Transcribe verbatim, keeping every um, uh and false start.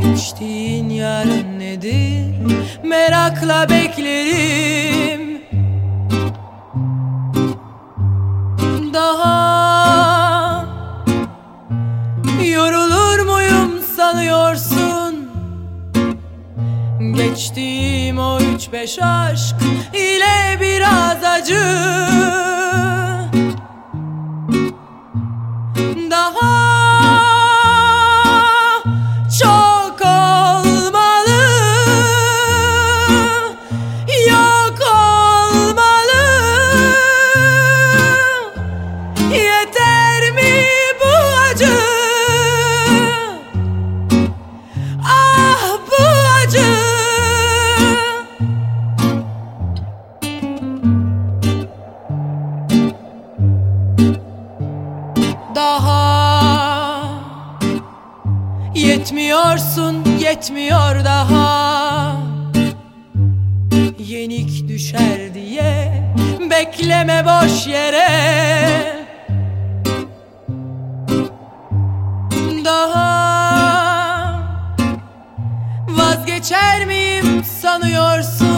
İçtiğin yarın nedir? Merakla beklerim. Daha yorulur muyum sanıyorsun? Geçtiğim o üç beş aşk ile biraz acı. Daha çok olmalı, yok olmalı. Yeter mi bu acı? Ah bu acı. Daha yetmiyorsun, yetmiyor daha. Yenik düşer diye bekleme boş yere. Daha vazgeçer miyim sanıyorsun?